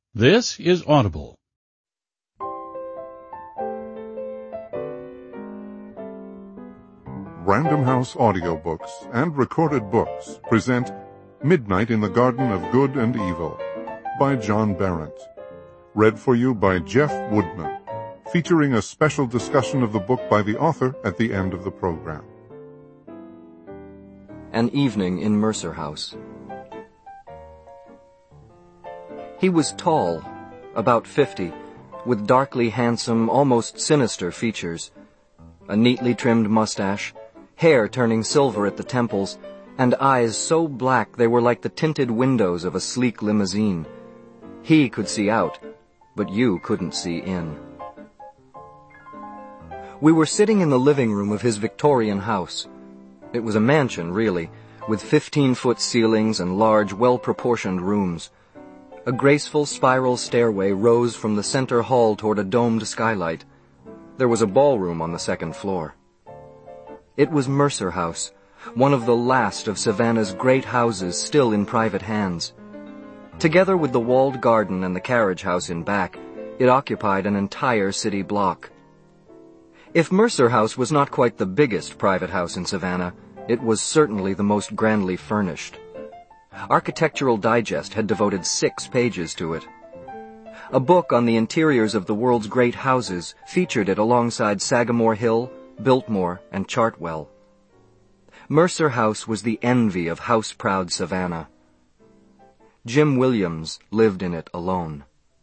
This is Audible. Random House audiobooks and recorded books present Midnight in the Garden of Good and Evil by John Berendt. Read for you by Jeff Woodman, featuring a special discussion of the book by the author at the end of the program. An Evening in Mercer House. He was tall, about 50, with darkly handsome, almost sinister features, a neatly trimmed mustache, hair turning silver at the temples, and eyes so black they were like the tinted windows of a sleek limousine. He could see out, but you couldn't see in. We were sitting in the living room of his Victorian house. It was a mansion, really, with 15-foot ceilings and large, well-proportioned rooms. A graceful spiral stairway rose from the center hall toward a domed skylight. There was a ballroom on the second floor. It was Mercer House, one of the last of Savannah's great houses still in private hands. Together with the walled garden and the carriage house in back, it occupied an entire city block. If Mercer House was not quite the biggest private house in Savannah, it was certainly the most grandly furnished. Architectural Digest had devoted 6 pages to it. A book on the interiors of the world's great houses featured it alongside Sagamore Hill, Biltmore, and Chartwell. Mercer House was the envy of house-proud Savannah. Jim Williams lived in it alone.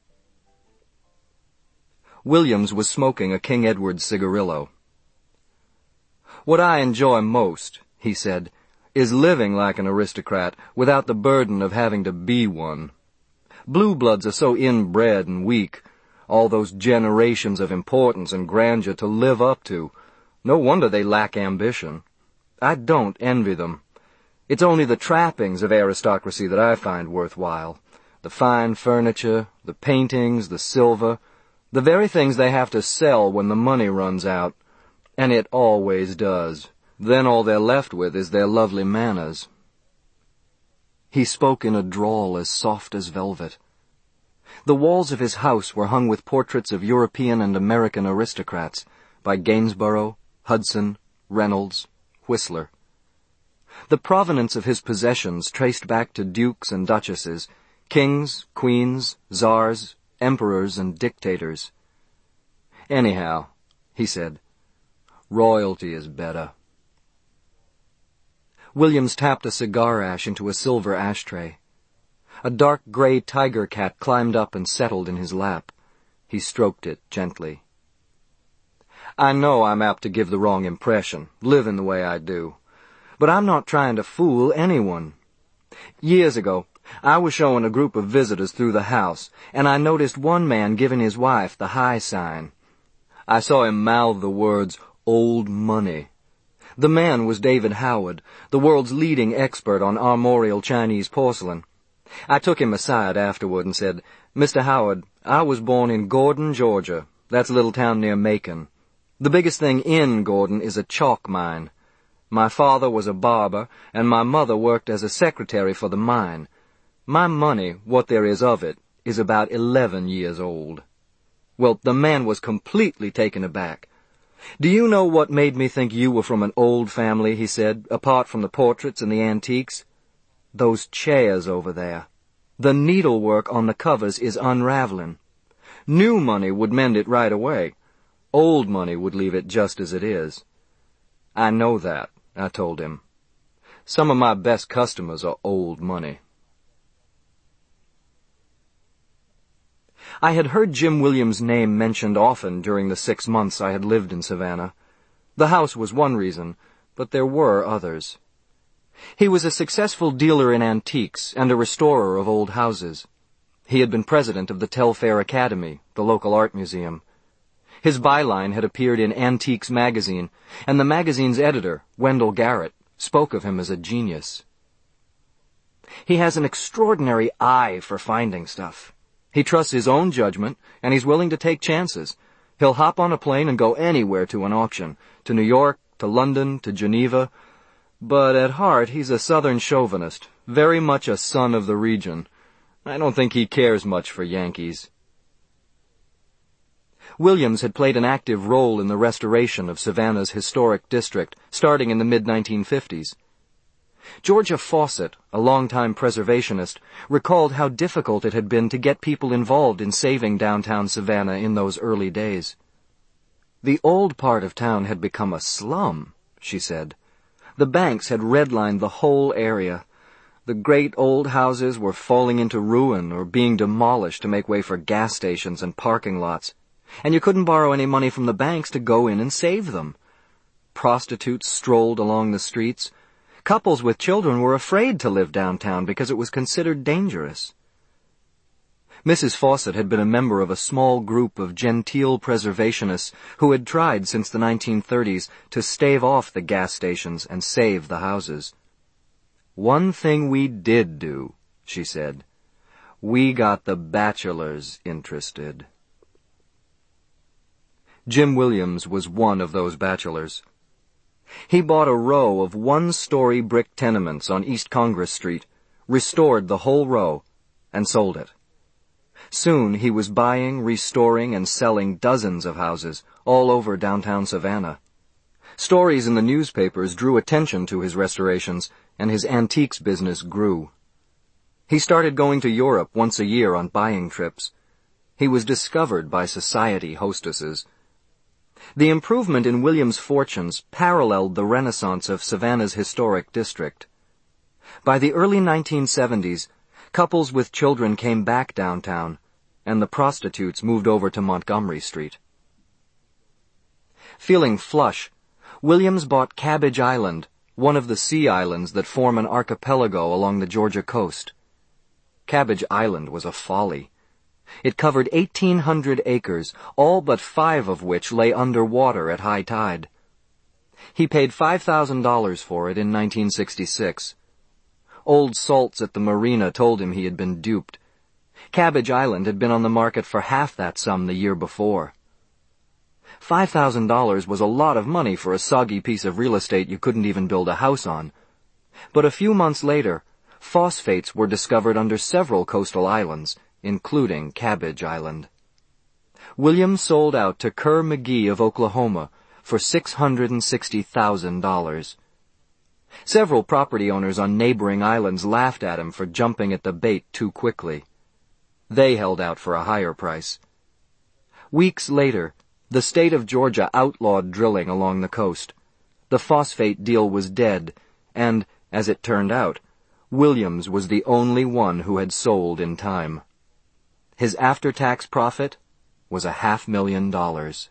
Williams was smoking a King Edward cigarillo. "What I enjoy most," he said, "is living like an aristocrat without the burden of having to be one. Blue bloods are so inbred and weak, all those generations of importance and grandeur to live up to. No wonder they lack ambition. I don't envy them. It's only the trappings of aristocracy that I find worthwhile. The fine furniture, the paintings, the silver, the very things they have to sell when the money runs out. And it always does. Then all they're left with is their lovely manners." He spoke in a drawl as soft as velvet. The walls of his house were hung with portraits of European and American aristocrats by Gainsborough, Hudson, Reynolds, Whistler. The provenance of his possessions traced back to dukes and duchesses, kings, queens, czars, emperors, and dictators. "Anyhow," he said, "royalty is better." Williams tapped a cigar ash into a silver ashtray. A dark gray tiger cat climbed up and settled in his lap. He stroked it gently. "I know I'm apt to give the wrong impression, living the way I do. But I'm not trying to fool anyone. Years ago, I was showing a group of visitors through the house, and I noticed one man giving his wife the high sign. I saw him mouth the words, 'Old Money.' The man was David Howard, the world's leading expert on armorial Chinese porcelain. I took him aside afterward and said, 'Mr. Howard, I was born in Gordon, Georgia. That's a little town near Macon. The biggest thing in Gordon is a chalk mine. My father was a barber, and my mother worked as a secretary for the mine. My money, what there is of it, is about 11 years old.' Well, the man was completely taken aback. 'Do you know what made me think you were from an old family,' he said, 'apart from the portraits and the antiques? Those chairs over there. The needlework on the covers is unraveling. New money would mend it right away. Old money would leave it just as it is.' 'I know that,' I told him. 'Some of my best customers are old money.'" I had heard Jim Williams' name mentioned often during the 6 months I had lived in Savannah. The house was one reason, but there were others. He was a successful dealer in antiques and a restorer of old houses. He had been president of the Telfair Academy, the local art museum. His byline had appeared in Antiques magazine, and the magazine's editor, Wendell Garrett, spoke of him as a genius. "He has an extraordinary eye for finding stuff. He trusts his own judgment, and he's willing to take chances. He'll hop on a plane and go anywhere to an auction, to New York, to London, to Geneva. But at heart he's a Southern chauvinist, very much a son of the region. I don't think he cares much for Yankees. Williams had played an active role in the restoration of Savannah's historic district, starting in the mid-1950s. Georgia Fawcett, a longtime preservationist, recalled how difficult it had been to get people involved in saving downtown Savannah in those early days. The old part of town had become a slum, she said. The banks had redlined the whole area. The great old houses were falling into ruin or being demolished to make way for gas stations and parking lots, and you couldn't borrow any money from the banks to go in and save them. Prostitutes strolled along the streets. Couples with children were afraid to live downtown because it was considered dangerous. Mrs. Fawcett had been a member of a small group of genteel preservationists who had tried since the 1930s to stave off the gas stations and save the houses. "One thing we did do," she said. "We got the bachelors interested." Jim Williams was one of those bachelors. He bought a row of one-story brick tenements on East Congress Street, restored the whole row, and sold it. Soon he was buying, restoring, and selling dozens of houses all over downtown Savannah. Stories in the newspapers drew attention to his restorations, and his antiques business grew. He started going to Europe once a year on buying trips. He was discovered by society hostesses. The improvement in Williams' fortunes paralleled the renaissance of Savannah's historic district. By the early 1970s, couples with children came back downtown, and the prostitutes moved over to Montgomery Street. Feeling flush, Williams bought Cabbage Island, one of the sea islands that form an archipelago along the Georgia coast. Cabbage Island was a folly. It covered 1,800 acres, all but 5 of which lay under water at high tide. He paid $5,000 for it in 1966. Old salts at the marina told him he had been duped. Cabbage Island had been on the market for half that sum the year before. $5,000 was a lot of money for a soggy piece of real estate you couldn't even build a house on. But a few months later, phosphates were discovered under several coastal islands, including Cabbage Island. Williams sold out to Kerr McGee of Oklahoma for $660,000. Several property owners on neighboring islands laughed at him for jumping at the bait too quickly. They held out for a higher price. Weeks later, the state of Georgia outlawed drilling along the coast. The phosphate deal was dead, and, as it turned out, Williams was the only one who had sold in time. His after-tax profit was $500,000.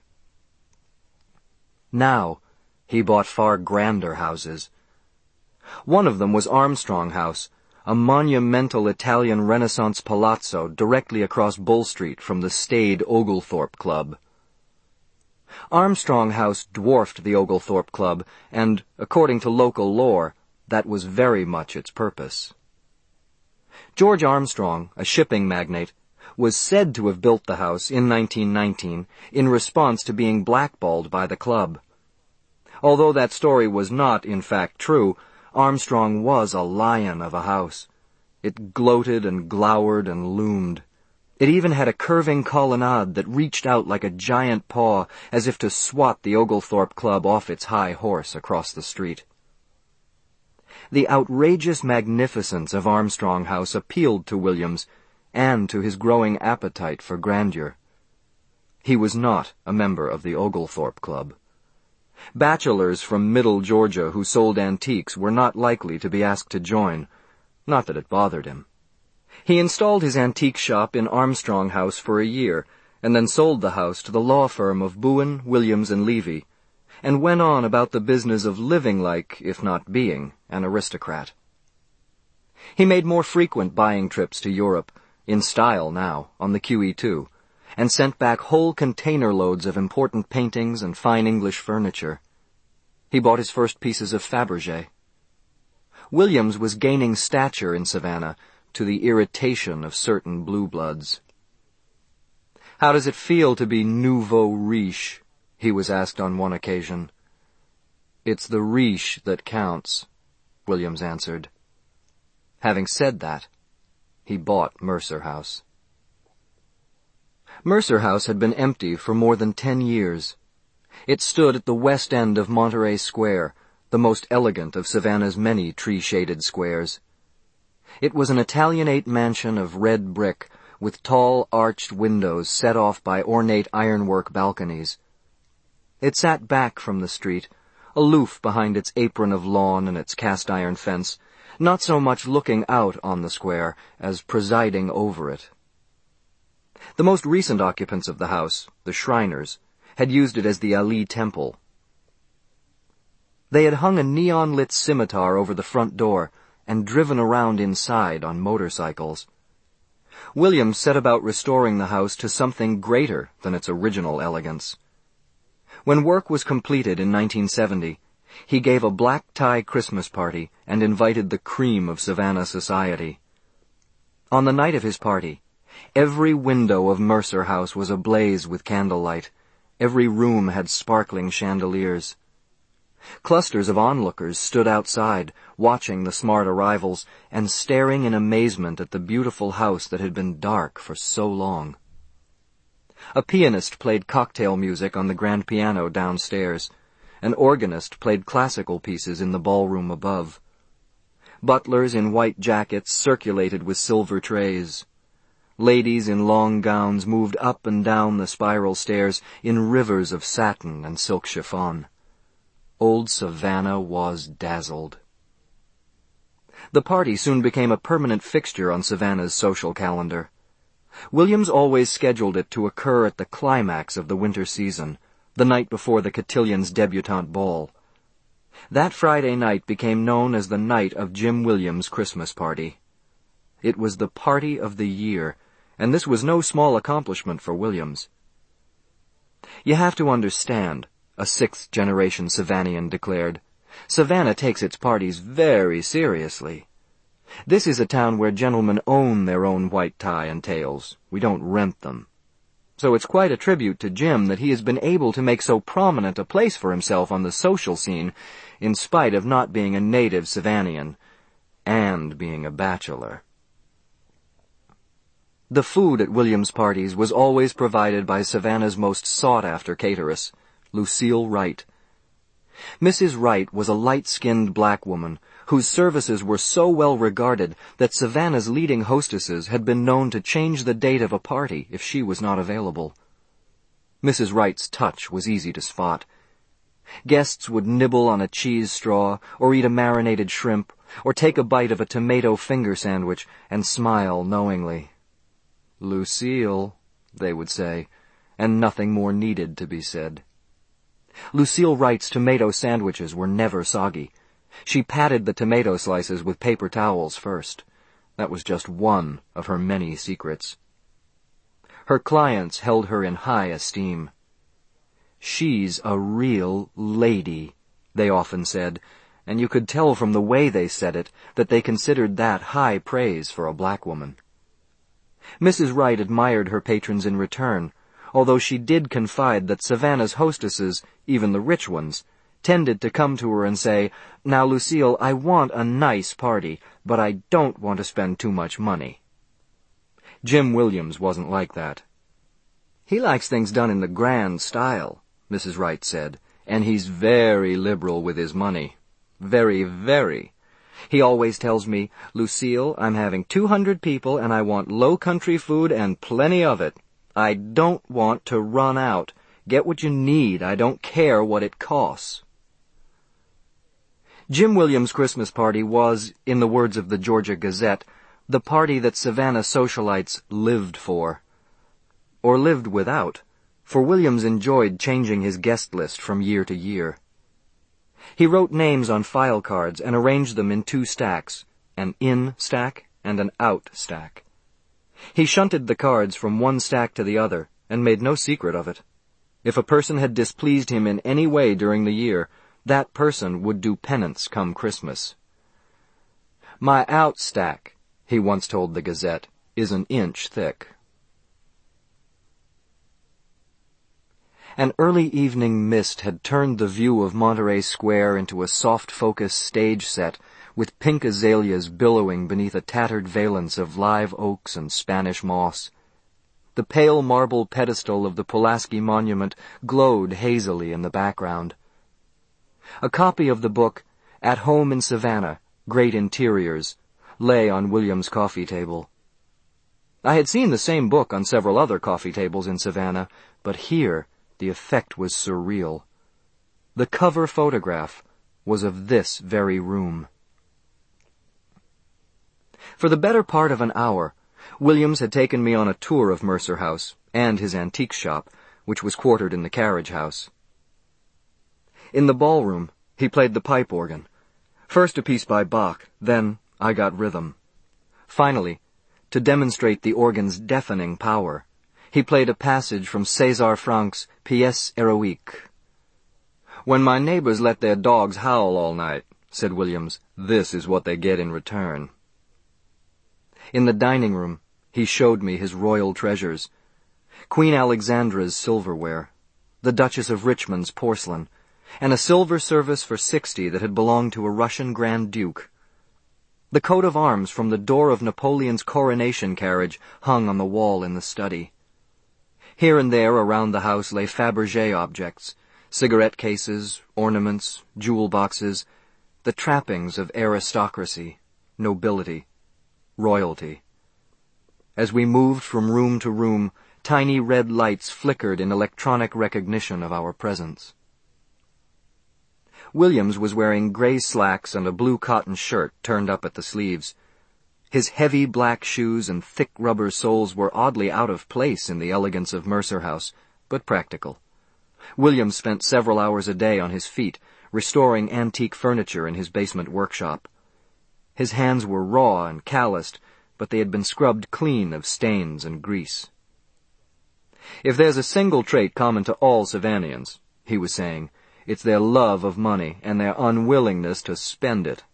Now, he bought far grander houses. One of them was Armstrong House, a monumental Italian Renaissance palazzo directly across Bull Street from the staid Oglethorpe Club. Armstrong House dwarfed the Oglethorpe Club, and, according to local lore, that was very much its purpose. George Armstrong, a shipping magnate, was said to have built the house in 1919 in response to being blackballed by the club. Although that story was not, in fact, true, Armstrong was a lion of a house. It gloated and glowered and loomed. It even had a curving colonnade that reached out like a giant paw as if to swat the Oglethorpe Club off its high horse across the street. The outrageous magnificence of Armstrong House appealed to Williams and to his growing appetite for grandeur. He was not a member of the Oglethorpe Club. Bachelors from Middle Georgia who sold antiques were not likely to be asked to join, not that it bothered him. He installed his antique shop in Armstrong House for a year, and then sold the house to the law firm of Bowen, Williams, and Levy, and went on about the business of living like, if not being, an aristocrat. He made more frequent buying trips to Europe, in style now, on the QE2, and sent back whole container loads of important paintings and fine English furniture. He bought his first pieces of Fabergé. Williams was gaining stature in Savannah, to the irritation of certain blue bloods. "How does it feel to be nouveau riche?" he was asked on one occasion. "It's the riche that counts," Williams answered. Having said that, He bought Mercer House. Mercer House had been empty for more than 10 years. It stood at the west end of Monterey Square, the most elegant of Savannah's many tree-shaded squares. It was an Italianate mansion of red brick, with tall arched windows set off by ornate ironwork balconies. It sat back from the street, aloof behind its apron of lawn and its cast-iron fence, not so much looking out on the square as presiding over it. The most recent occupants of the house, the Shriners, had used it as the Ali Temple. They had hung a neon-lit scimitar over the front door and driven around inside on motorcycles. Williams set about restoring the house to something greater than its original elegance. When work was completed in 1970, he gave a black-tie Christmas party and invited the cream of Savannah society. On the night of his party, every window of Mercer House was ablaze with candlelight. Every room had sparkling chandeliers. Clusters of onlookers stood outside, watching the smart arrivals and staring in amazement at the beautiful house that had been dark for so long. A pianist played cocktail music on the grand piano downstairs. An organist played classical pieces in the ballroom above. Butlers in white jackets circulated with silver trays. Ladies in long gowns moved up and down the spiral stairs in rivers of satin and silk chiffon. Old Savannah was dazzled. The party soon became a permanent fixture on Savannah's social calendar. Williams always scheduled it to occur at the climax of the winter season, the night before the Cotillions' debutante ball. That Friday night became known as the night of Jim Williams' Christmas party. It was the party of the year, and this was no small accomplishment for Williams. "You have to understand," a sixth-generation Savannian declared, "Savannah takes its parties very seriously. This is a town where gentlemen own their own white tie and tails. We don't rent them. So it's quite a tribute to Jim that he has been able to make so prominent a place for himself on the social scene, in spite of not being a native Savannian, and being a bachelor." The food at Williams' parties was always provided by Savannah's most sought-after cateress, Lucille Wright. Mrs. Wright was a light-skinned black woman whose services were so well regarded that Savannah's leading hostesses had been known to change the date of a party if she was not available. Mrs. Wright's touch was easy to spot. Guests would nibble on a cheese straw, or eat a marinated shrimp, or take a bite of a tomato finger sandwich and smile knowingly. "Lucille," they would say, and nothing more needed to be said. Lucille Wright's tomato sandwiches were never soggy. She patted the tomato slices with paper towels first. That was just one of her many secrets. Her clients held her in high esteem. "She's a real lady," they often said, and you could tell from the way they said it that they considered that high praise for a black woman. Mrs. Wright admired her patrons in return, although she did confide that Savannah's hostesses, even the rich ones, tended to come to her and say, "Now, Lucille, I want a nice party, but I don't want to spend too much money." Jim Williams wasn't like that. "He likes things done in the grand style," Mrs. Wright said, "and he's very liberal with his money. Very, very. He always tells me, 'Lucille, I'm having 200 people and I want low-country food and plenty of it. I don't want to run out. Get what you need. I don't care what it costs.'" Jim Williams' Christmas party was, in the words of the Georgia Gazette, the party that Savannah socialites lived for. Or lived without, for Williams enjoyed changing his guest list from year to year. He wrote names on file cards and arranged them in 2 stacks, an in stack and an out stack. He shunted the cards from one stack to the other, and made no secret of it. If a person had displeased him in any way during the year, that person would do penance come Christmas. "My out stack," he once told the Gazette, "is an inch thick." An early evening mist had turned the view of Monterey Square into a soft-focus stage set with pink azaleas billowing beneath a tattered valance of live oaks and Spanish moss. The pale marble pedestal of the Pulaski Monument glowed hazily in the background. A copy of the book, At Home in Savannah, Great Interiors, lay on William's coffee table. I had seen the same book on several other coffee tables in Savannah, but here the effect was surreal. The cover photograph was of this very room. For the better part of an hour, Williams had taken me on a tour of Mercer House and his antique shop, which was quartered in the carriage house. In the ballroom, he played the pipe organ. First a piece by Bach, then I got rhythm. Finally, to demonstrate the organ's deafening power, he played a passage from César Franck's Pièce Héroïque. "When my neighbors let their dogs howl all night," said Williams, "this is what they get in return." In the dining room, he showed me his royal treasures: Queen Alexandra's silverware, the Duchess of Richmond's porcelain, and a silver service for 60 that had belonged to a Russian Grand Duke. The coat of arms from the door of Napoleon's coronation carriage hung on the wall in the study. Here and there around the house lay Fabergé objects, cigarette cases, ornaments, jewel boxes, the trappings of aristocracy, nobility, royalty. As we moved from room to room, tiny red lights flickered in electronic recognition of our presence. Williams was wearing gray slacks and a blue cotton shirt turned up at the sleeves. His heavy black shoes and thick rubber soles were oddly out of place in the elegance of Mercer House, but practical. Williams spent several hours a day on his feet, restoring antique furniture in his basement workshop. His hands were raw and calloused, but they had been scrubbed clean of stains and grease. "If there's a single trait common to all Savannians," he was saying, "it's their love of money and their unwillingness to spend it."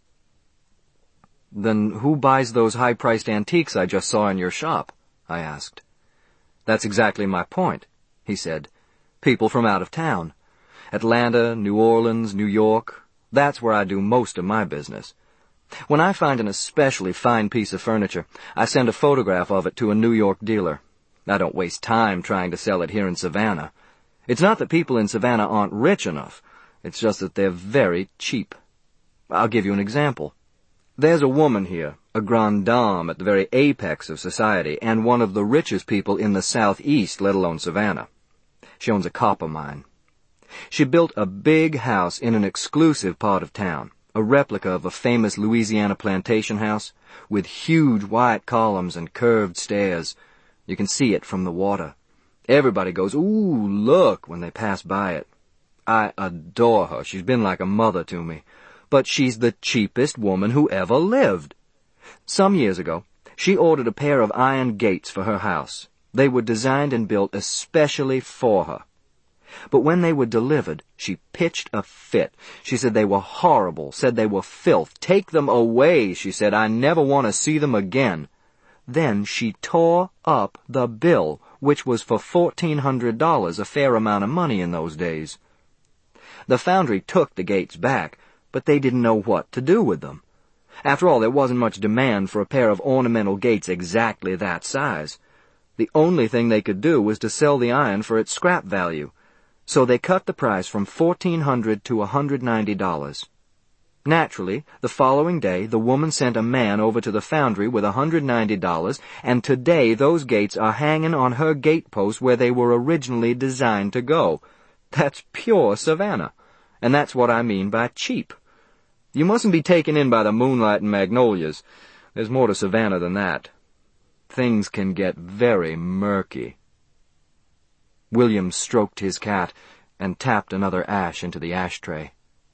"Then who buys those high-priced antiques I just saw in your shop?" I asked. "That's exactly my point," he said. "People from out of town. Atlanta, New Orleans, New York. That's where I do most of my business. When I find an especially fine piece of furniture, I send a photograph of it to a New York dealer. I don't waste time trying to sell it here in Savannah. It's not that people in Savannah aren't rich enough. It's just that they're very cheap. I'll give you an example. There's a woman here, a grande dame at the very apex of society, and one of the richest people in the southeast, let alone Savannah. She owns a copper mine. She built a big house in an exclusive part of town, a replica of a famous Louisiana plantation house, with huge white columns and curved stairs. You can see it from the water. Everybody goes, "Ooh, look," when they pass by it. I adore her. She's been like a mother to me. But she's the cheapest woman who ever lived. Some years ago, she ordered a pair of iron gates for her house. They were designed and built especially for her. But when they were delivered, she pitched a fit. She said they were horrible, said they were filth. "Take them away," she said. "I never want to see them again." Then she tore up the bill, which was for $1,400, a fair amount of money in those days. The foundry took the gates back, but they didn't know what to do with them. After all, there wasn't much demand for a pair of ornamental gates exactly that size. The only thing they could do was to sell the iron for its scrap value, so they cut the price from $1,400 to $190. Naturally, the following day, the woman sent a man over to the foundry with $190, and today those gates are hanging on her gatepost where they were originally designed to go. That's pure Savannah, and that's what I mean by cheap. You mustn't be taken in by the moonlight and magnolias. There's more to Savannah than that. Things can get very murky. William stroked his cat and tapped another ash into the ashtray.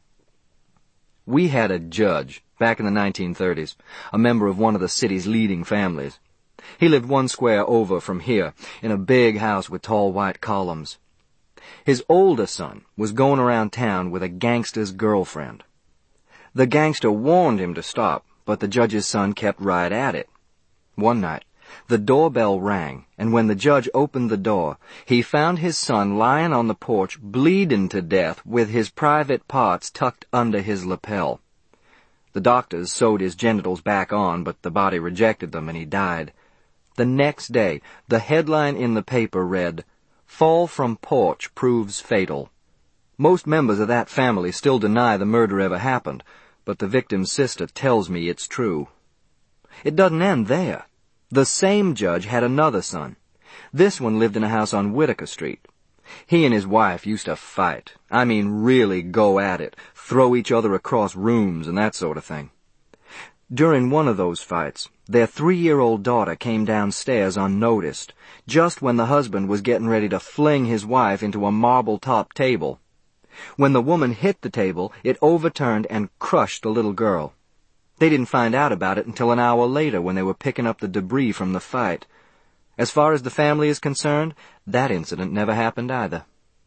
We had a judge, back in the 1930s, a member of one of the city's leading families. He lived one square over from here, in a big house with tall white columns. His older son was going around town with a gangster's girlfriend. The gangster warned him to stop, but the judge's son kept right at it. One night, the doorbell rang, and when the judge opened the door, he found his son lying on the porch, bleeding to death, with his private parts tucked under his lapel. The doctors sewed his genitals back on, but the body rejected them and he died. The next day, the headline in the paper read, "Fall from porch proves fatal." Most members of that family still deny the murder ever happened, but the victim's sister tells me it's true. It doesn't end there. The same judge had another son. This one lived in a house on Whitaker Street. He and his wife used to fight. I mean, really go at it, throw each other across rooms and that sort of thing. During one of those fights, their 3-year-old daughter came downstairs unnoticed, just when the husband was getting ready to fling his wife into a marble-top table. When the woman hit the table, it overturned and crushed the little girl. They didn't find out about it until an hour later when they were picking up the debris from the fight. As far as the family is concerned, that incident never happened either.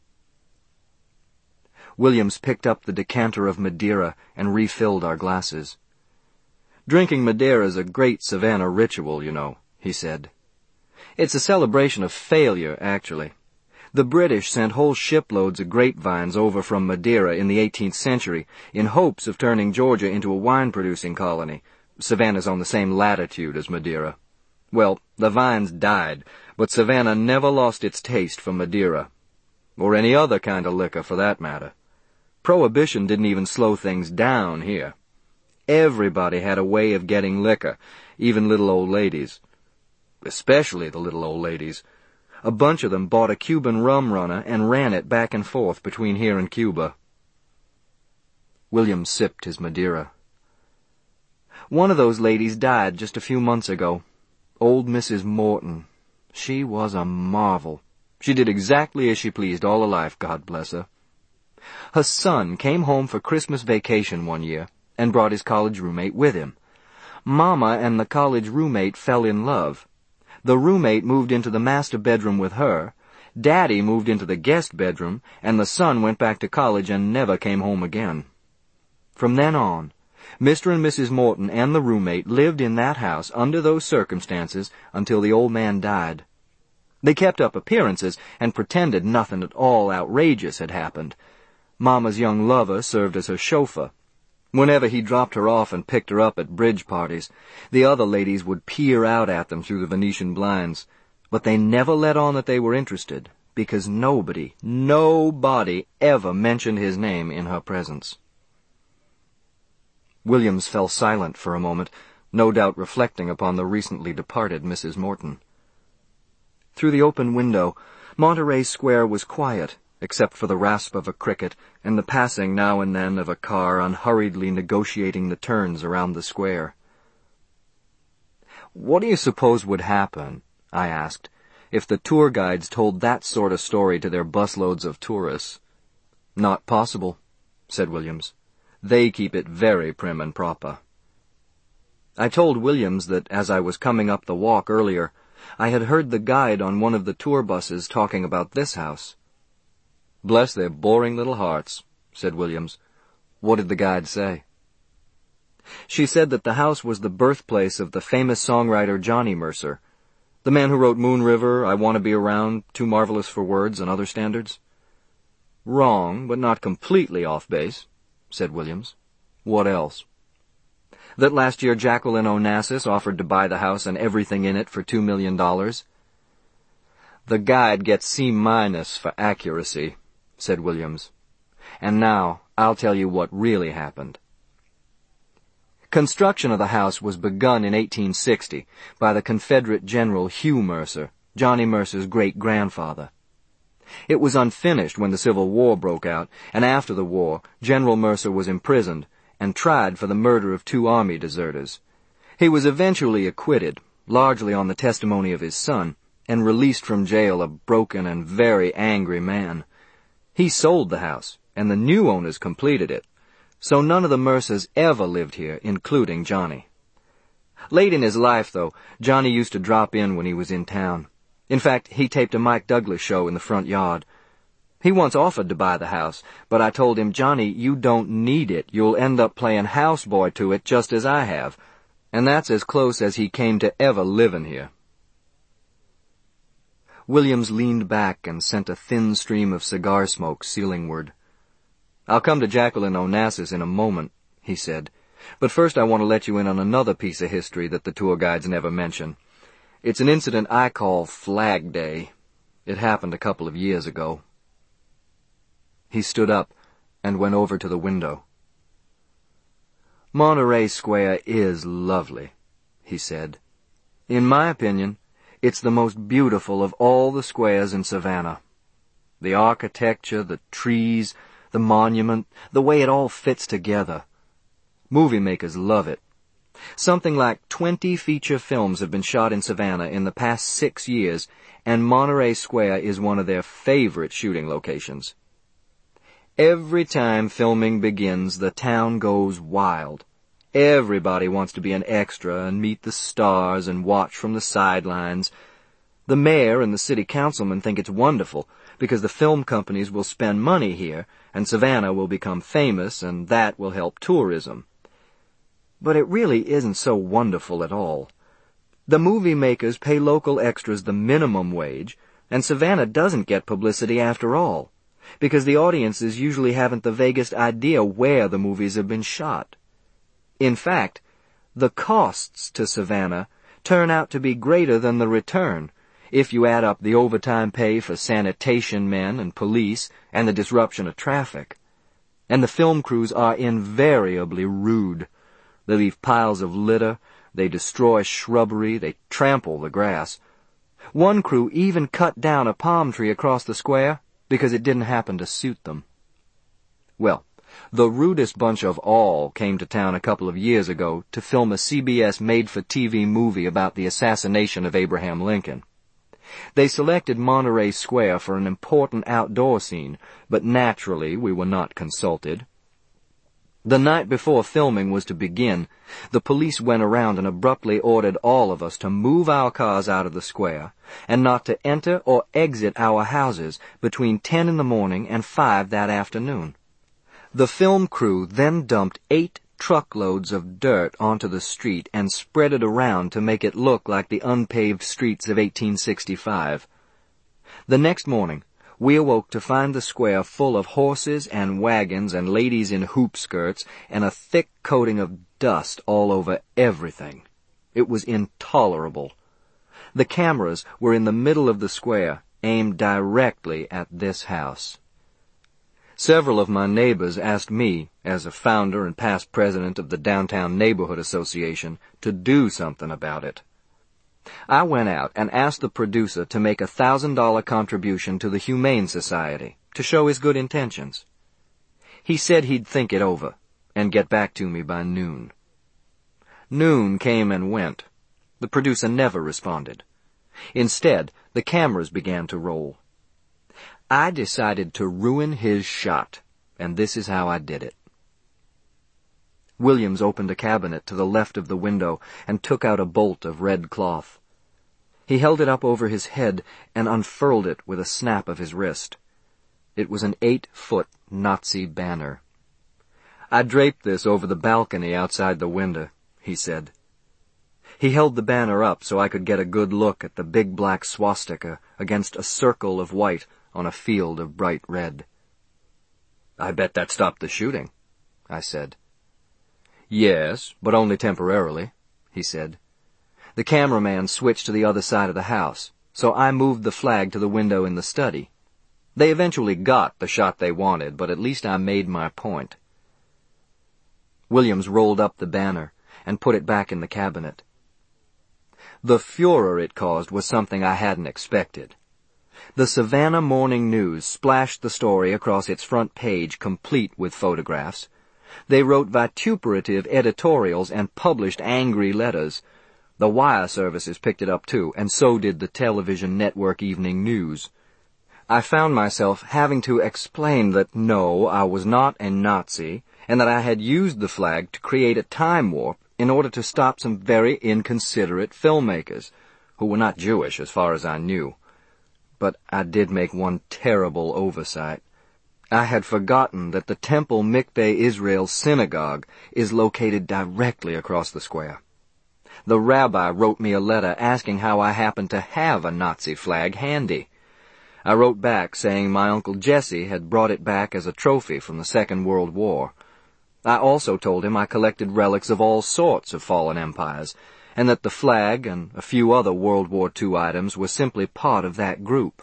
Williams picked up the decanter of Madeira and refilled our glasses. "Drinking Madeira is a great Savannah ritual, you know," he said. "It's a celebration of failure, actually. The British sent whole shiploads of grapevines over from Madeira in the 18th century in hopes of turning Georgia into a wine-producing colony. Savannah's on the same latitude as Madeira. Well, the vines died, but Savannah never lost its taste for Madeira. Or any other kind of liquor, for that matter. Prohibition didn't even slow things down here. Everybody had a way of getting liquor, even little old ladies. Especially the little old ladies. A bunch of them bought a Cuban rum runner and ran it back and forth between here and Cuba." William sipped his Madeira. "One of those ladies died just a few months ago. Old Mrs. Morton. She was a marvel. She did exactly as she pleased all her life, God bless her. Her son came home for Christmas vacation one year and brought his college roommate with him. Mama and the college roommate fell in love. The roommate moved into the master bedroom with her, Daddy moved into the guest bedroom, and the son went back to college and never came home again. From then on, Mr. and Mrs. Morton and the roommate lived in that house under those circumstances until the old man died. They kept up appearances and pretended nothing at all outrageous had happened. Mama's young lover served as her chauffeur. Whenever he dropped her off and picked her up at bridge parties, the other ladies would peer out at them through the Venetian blinds, but they never let on that they were interested, because nobody ever mentioned his name in her presence. Williams fell silent for a moment, no doubt reflecting upon the recently departed Mrs. Morton. Through the open window, Monterey Square was quiet, except for the rasp of a cricket and the passing now and then of a car unhurriedly negotiating the turns around the square. "What do you suppose would happen," I asked, "if the tour guides told that sort of story to their busloads of tourists?" "Not possible," said Williams. "They keep it very prim and proper." I told Williams that as I was coming up the walk earlier, I had heard the guide on one of the tour buses talking about this house. "Bless their boring little hearts," said Williams. "What did the guide say?" "She said that the house was the birthplace of the famous songwriter Johnny Mercer, the man who wrote Moon River, I Want to Be Around, Too Marvelous for Words, and other standards." "Wrong, but not completely off base," said Williams. "What else?" "That last year Jacqueline Onassis offered to buy the house and everything in it for $2 million. "The guide gets C- for accuracy," said Williams. "And now I'll tell you what really happened." Construction of the house was begun in 1860 by the Confederate General Hugh Mercer, Johnny Mercer's great-grandfather. It was unfinished when the Civil War broke out, and after the war, General Mercer was imprisoned and tried for the murder of 2 Army deserters. He was eventually acquitted, largely on the testimony of his son, and released from jail a broken and very angry man. He sold the house, and the new owners completed it, so none of the Mercers ever lived here, including Johnny. Late in his life, though, Johnny used to drop in when he was in town. In fact, he taped a Mike Douglas show in the front yard. He once offered to buy the house, but I told him, "Johnny, you don't need it. You'll end up playing houseboy to it just as I have." And that's as close as he came to ever living here. Williams leaned back and sent a thin stream of cigar smoke ceilingward. "I'll come to Jacqueline Onassis in a moment," he said, But first I want to let you in on another piece of history that the tour guides never mention. It's an incident I call Flag Day. It happened a couple of years ago. He stood up and went over to the window. Monterey Square is lovely, he said. In my opinion, it's the most beautiful of all the squares in Savannah. The architecture, the trees, the monument, the way it all fits together. Movie makers love it. Something like 20 feature films have been shot in Savannah in the past 6 years, and Monterey Square is one of their favorite shooting locations. Every time filming begins, the town goes wild. Everybody wants to be an extra and meet the stars and watch from the sidelines. The mayor and the city councilman think it's wonderful because the film companies will spend money here and Savannah will become famous and that will help tourism. But it really isn't so wonderful at all. The movie makers pay local extras the minimum wage, and Savannah doesn't get publicity after all, because the audiences usually haven't the vaguest idea where the movies have been shot. In fact, the costs to Savannah turn out to be greater than the return, if you add up the overtime pay for sanitation men and police and the disruption of traffic. And the film crews are invariably rude. They leave piles of litter, they destroy shrubbery, they trample the grass. One crew even cut down a palm tree across the square because it didn't happen to suit them. Well, the rudest bunch of all came to town a couple of years ago to film a CBS made-for-TV movie about the assassination of Abraham Lincoln. They selected Monterey Square for an important outdoor scene, but naturally we were not consulted. The night before filming was to begin, the police went around and abruptly ordered all of us to move our cars out of the square and not to enter or exit our houses between 10 in the morning and 5 that afternoon. The film crew then dumped 8 truckloads of dirt onto the street and spread it around to make it look like the unpaved streets of 1865. The next morning, we awoke to find the square full of horses and wagons and ladies in hoop skirts and a thick coating of dust all over everything. It was intolerable. The cameras were in the middle of the square, aimed directly at this house. Several of my neighbors asked me, as a founder and past president of the Downtown Neighborhood Association, to do something about it. I went out and asked the producer to make a $1,000 contribution to the Humane Society to show his good intentions. He said he'd think it over and get back to me by noon. Noon came and went. The producer never responded. Instead, the cameras began to roll. I decided to ruin his shot, and this is how I did it. Williams opened a cabinet to the left of the window and took out a bolt of red cloth. He held it up over his head and unfurled it with a snap of his wrist. It was an 8-foot Nazi banner. I draped this over the balcony outside the window, he said. He held the banner up so I could get a good look at the big black swastika against a circle of white on a field of bright red. I bet that stopped the shooting, I said. Yes, but only temporarily, he said. The cameraman switched to the other side of the house, so I moved the flag to the window in the study. They eventually got the shot they wanted, but at least I made my point. Williams rolled up the banner and put it back in the cabinet. The furor it caused was something I hadn't expected. The Savannah Morning News splashed the story across its front page complete with photographs. They wrote vituperative editorials and published angry letters. The wire services picked it up too, and so did the television network Evening News. I found myself having to explain that no, I was not a Nazi, and that I had used the flag to create a time warp in order to stop some very inconsiderate filmmakers, who were not Jewish as far as I knew. But I did make one terrible oversight. I had forgotten that the Temple Mikveh Israel Synagogue is located directly across the square. The rabbi wrote me a letter asking how I happened to have a Nazi flag handy. I wrote back saying my Uncle Jesse had brought it back as a trophy from the Second World War. I also told him I collected relics of all sorts of fallen empires, and that the flag and a few other World War II items were simply part of that group.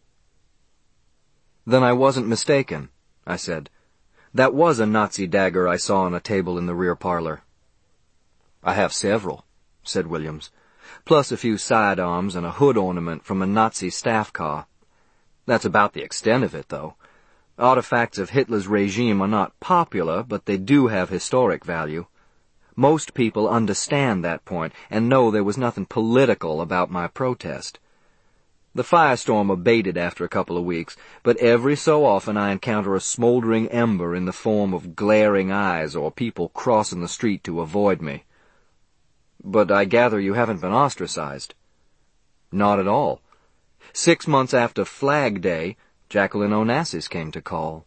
"Then I wasn't mistaken," I said. "That was a Nazi dagger I saw on a table in the rear parlor." "I have several," said Williams, "plus a few sidearms and a hood ornament from a Nazi staff car. That's about the extent of it, though. Artifacts of Hitler's regime are not popular, but they do have historic value. Most people understand that point and know there was nothing political about my protest. The firestorm abated after a couple of weeks, but every so often I encounter a smoldering ember in the form of glaring eyes or people crossing the street to avoid me." "But I gather you haven't been ostracized." "Not at all. 6 months after Flag Day, Jacqueline Onassis came to call."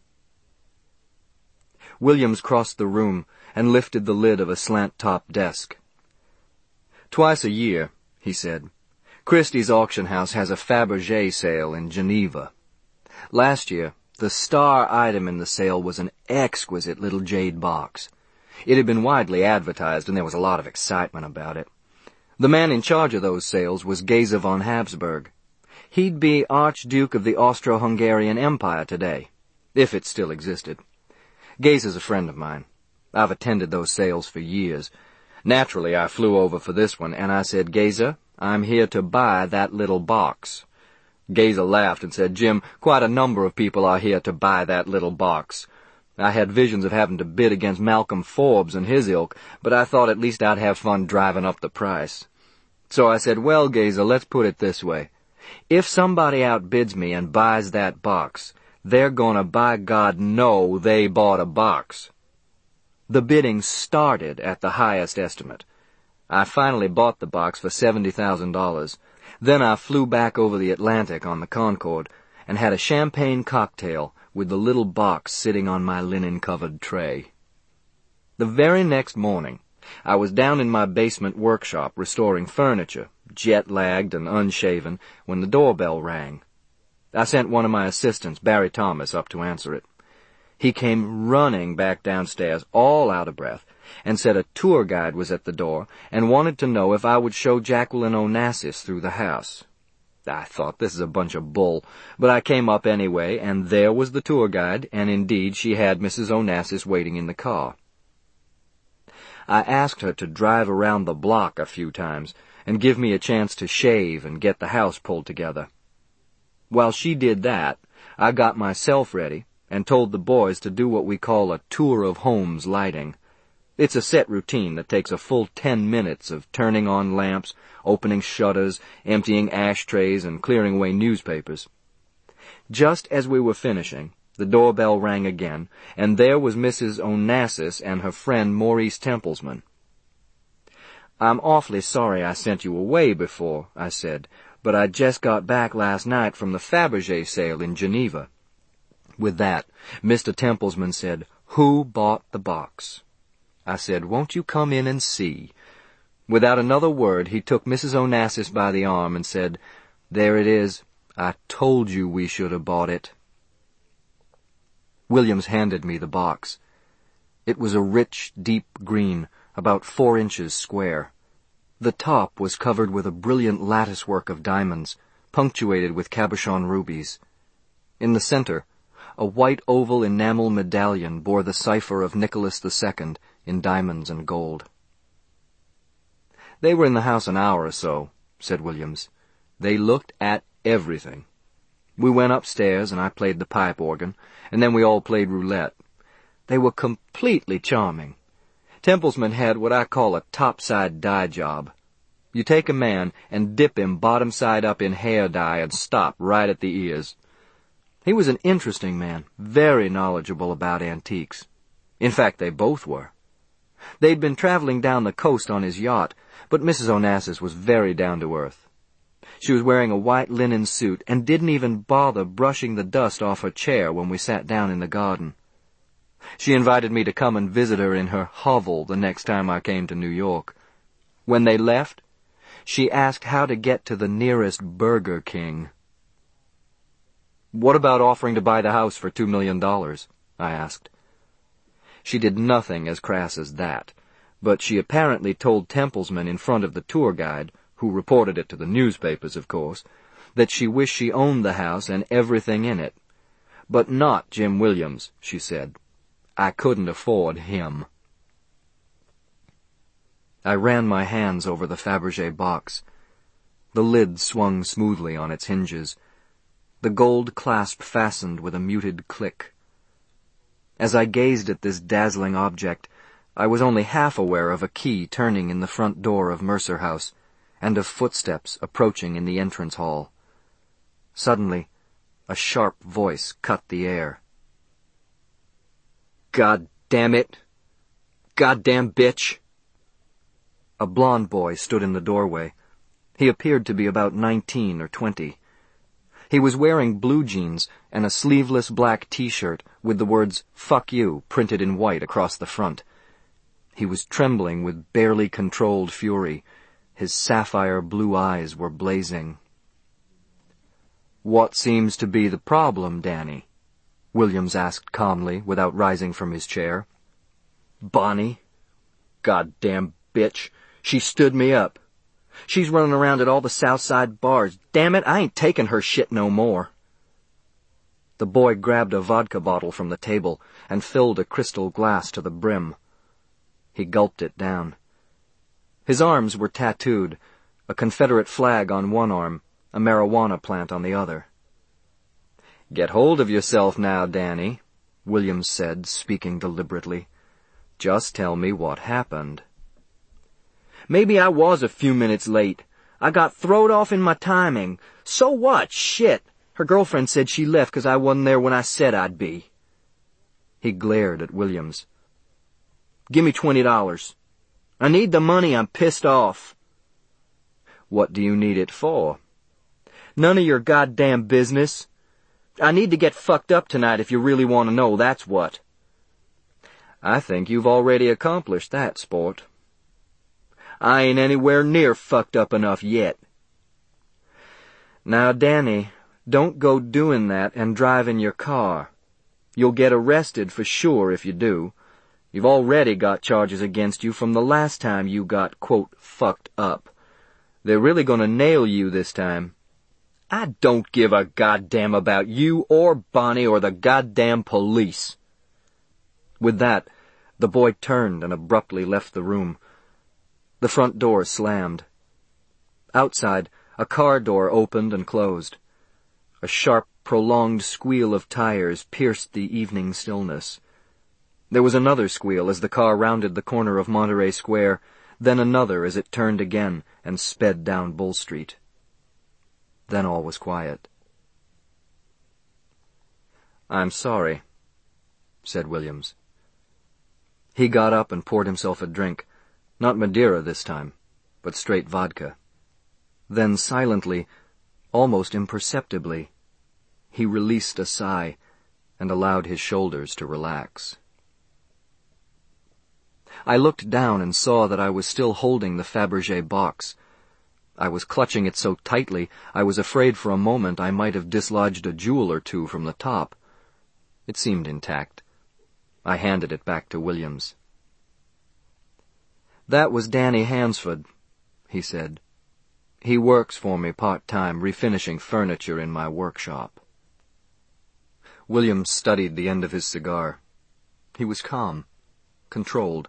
Williams crossed the room and lifted the lid of a slant-top desk. "Twice a year," he said, "Christie's auction house has a Fabergé sale in Geneva. Last year, the star item in the sale was an exquisite little jade box. It had been widely advertised, and there was a lot of excitement about it. The man in charge of those sales was Geza von Habsburg. He'd be Archduke of the Austro-Hungarian Empire today, if it still existed. Geza's a friend of mine. I've attended those sales for years. Naturally, I flew over for this one, and I said, 'Geza, I'm here to buy that little box.' Geza laughed and said, 'Jim, quite a number of people are here to buy that little box. I had visions of having to bid against Malcolm Forbes and his ilk, but I thought at least I'd have fun driving up the price. So I said, well, Geza, let's put it this way. If somebody outbids me and buys that box, they're gonna by God know they bought a box.' The bidding started at the highest estimate. I finally bought the box for $70,000. Then I flew back over the Atlantic on the Concorde and had a champagne cocktail with the little box sitting on my linen-covered tray. The very next morning, I was down in my basement workshop restoring furniture, jet-lagged and unshaven, when the doorbell rang. I sent one of my assistants, Barry Thomas, up to answer it. He came running back downstairs, all out of breath, and said a tour guide was at the door and wanted to know if I would show Jacqueline Onassis through the house. I thought, this is a bunch of bull, but I came up anyway, and there was the tour guide, and indeed she had Mrs. Onassis waiting in the car. I asked her to drive around the block a few times and give me a chance to shave and get the house pulled together. While she did that, I got myself ready and told the boys to do what we call a tour of homes lighting. It's a set routine that takes a full 10 minutes of turning on lamps, opening shutters, emptying ashtrays, and clearing away newspapers. Just as we were finishing, the doorbell rang again, and there was Mrs. Onassis and her friend Maurice Templesman. "I'm awfully sorry I sent you away before," I said, "but I just got back last night from the Fabergé sale in Geneva." With that, Mr. Templesman said, "Who bought the box?" I said, "Won't you come in and see?" Without another word, he took Mrs. Onassis by the arm and said, "There it is. I told you we should have bought it." Williams handed me the box. It was a rich, deep green, about 4 inches square. The top was covered with a brilliant latticework of diamonds, punctuated with cabochon rubies. In the center, a white oval enamel medallion bore the cipher of Nicholas II in diamonds and gold. "They were in the house an hour or so," said Williams. "They looked at everything. We went upstairs and I played the pipe organ, and then we all played roulette. They were completely charming. Templesman had what I call a topside dye job. You take a man and dip him bottom side up in hair dye and stop right at the ears. He was an interesting man, very knowledgeable about antiques. In fact, they both were. They'd been traveling down the coast on his yacht, but Mrs. Onassis was very down to earth. She was wearing a white linen suit and didn't even bother brushing the dust off her chair when we sat down in the garden. She invited me to come and visit her in her hovel the next time I came to New York. When they left, she asked how to get to the nearest Burger King. "What about offering to buy the house for $2 million? I asked. She did nothing as crass as that, but she apparently told Templesman in front of the tour guide, who reported it to the newspapers, of course, that she wished she owned the house and everything in it. But not Jim Williams, she said. I couldn't afford him. I ran my hands over the Fabergé box. The lid swung smoothly on its hinges. The gold clasp fastened with a muted click. As I gazed at this dazzling object, I was only half aware of a key turning in the front door of Mercer House, and of footsteps approaching in the entrance hall. Suddenly, a sharp voice cut the air. God damn it! Goddamn bitch! A blond boy stood in the doorway. He appeared to be about 19 or 20. He was wearing blue jeans and a sleeveless black T-shirt with the words, "Fuck you," printed in white across the front. He was trembling with barely controlled fury. His sapphire blue eyes were blazing. "What seems to be the problem, Danny?" Williams asked calmly, without rising from his chair. "Bonnie. Goddamn bitch. She stood me up. She's running around at all the Southside bars. Damn it, I ain't taking her shit no more." The boy grabbed a vodka bottle from the table and filled a crystal glass to the brim. He gulped it down. His arms were tattooed, a Confederate flag on one arm, a marijuana plant on the other. "Get hold of yourself now, Danny," Williams said, speaking deliberately. "Just tell me what happened." "Maybe I was a few minutes late. I got throwed off in my timing. So what? Shit. Her girlfriend said she left 'cause I wasn't there when I said I'd be." He glared at Williams. "Give me $20. I need the money. I'm pissed off." "What do you need it for?" "None of your goddamn business. I need to get fucked up tonight if you really want to know, that's what." "I think you've already accomplished that, sport." "I ain't anywhere near fucked up enough yet." "Now, Danny, don't go doing that and driving your car. You'll get arrested for sure if you do. You've already got charges against you from the last time you got, quote, fucked up. They're really gonna nail you this time." "I don't give a goddamn about you or Bonnie or the goddamn police." With that, the boy turned and abruptly left the room. The front door slammed. Outside, a car door opened and closed. A sharp, prolonged squeal of tires pierced the evening stillness. There was another squeal as the car rounded the corner of Monterey Square, then another as it turned again and sped down Bull Street. Then all was quiet. "I'm sorry," said Williams. He got up and poured himself a drink, not Madeira this time, but straight vodka. Then silently, almost imperceptibly, he released a sigh and allowed his shoulders to relax. I looked down and saw that I was still holding the Fabergé box. I was clutching it so tightly I was afraid for a moment I might have dislodged a jewel or two from the top. It seemed intact. I handed it back to Williams. "That was Danny Hansford," he said. "He works for me part-time, refinishing furniture in my workshop." Williams studied the end of his cigar. He was calm, controlled.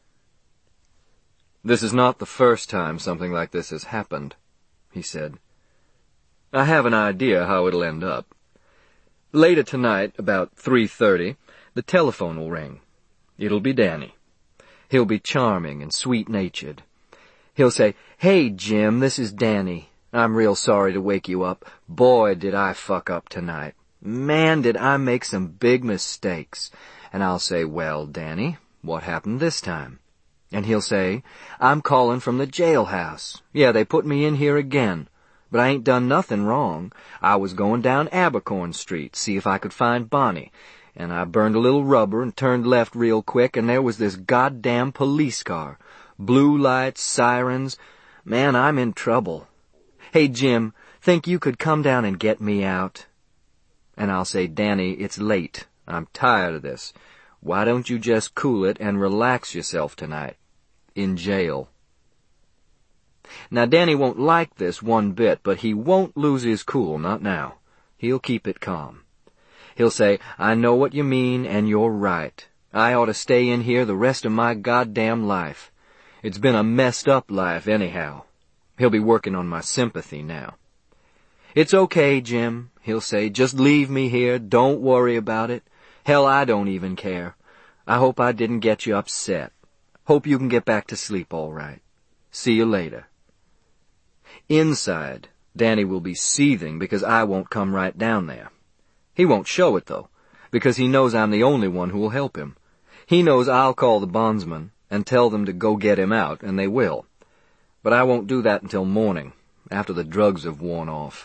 "This is not the first time something like this has happened," he said. "I have an idea how it'll end up. Later tonight, about 3:30, the telephone will ring. It'll be Danny. He'll be charming and sweet-natured. He'll say, 'Hey, Jim, this is Danny. I'm real sorry to wake you up. Boy, did I fuck up tonight. Man, did I make some big mistakes.' And I'll say, 'Well, Danny, what happened this time?' And he'll say, 'I'm calling from the jailhouse. Yeah, they put me in here again. But I ain't done nothing wrong. I was going down Abercorn Street, see if I could find Bonnie. And I burned a little rubber and turned left real quick, and there was this goddamn police car. Blue lights, sirens. Man, I'm in trouble. Hey, Jim, think you could come down and get me out?' And I'll say, 'Danny, it's late. I'm tired of this. Why don't you just cool it and relax yourself tonight? In jail. Now, Danny won't like this one bit, but he won't lose his cool, not now. He'll keep it calm. He'll say, I know what you mean, and you're right. I ought to stay in here the rest of my goddamn life. It's been a messed up life anyhow. He'll be working on my sympathy now. It's okay, Jim, he'll say. Just leave me here. Don't worry about it. Hell, I don't even care. I hope I didn't get you upset. Hope you can get back to sleep all right. See you later. Inside, Danny will be seething because I won't come right down there. He won't show it, though, because he knows I'm the only one who will help him. He knows I'll call the bondsman and tell them to go get him out, and they will. But I won't do that until morning, after the drugs have worn off.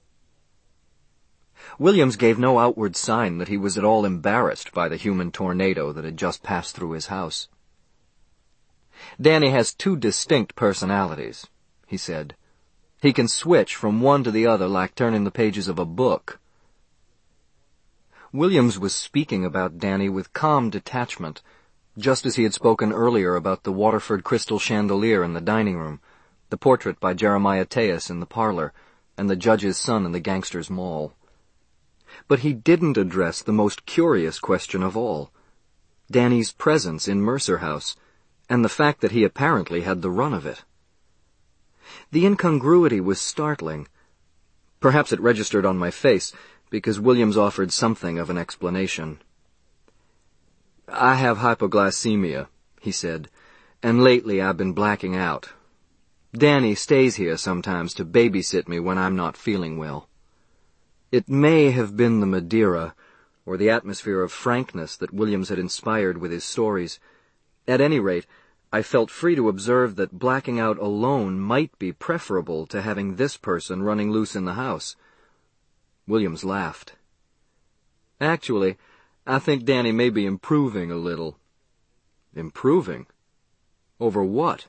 Williams gave no outward sign that he was at all embarrassed by the human tornado that had just passed through his house. Danny has two distinct personalities, he said. He can switch from one to the other like turning the pages of a book. Williams was speaking about Danny with calm detachment, just as he had spoken earlier about the Waterford crystal chandelier in the dining room, the portrait by Jeremiah Teas in the parlor, and the judge's son in the gangster's maul. But he didn't address the most curious question of all, Danny's presence in Mercer House, and the fact that he apparently had the run of it. The incongruity was startling. Perhaps it registered on my face, because Williams offered something of an explanation. I have hypoglycemia, he said, and lately I've been blacking out. Danny stays here sometimes to babysit me when I'm not feeling well. It may have been the Madeira, or the atmosphere of frankness that Williams had inspired with his stories. At any rate, I felt free to observe that blacking out alone might be preferable to having this person running loose in the house. Williams laughed. Actually, I think Danny may be improving a little. Improving? Over what?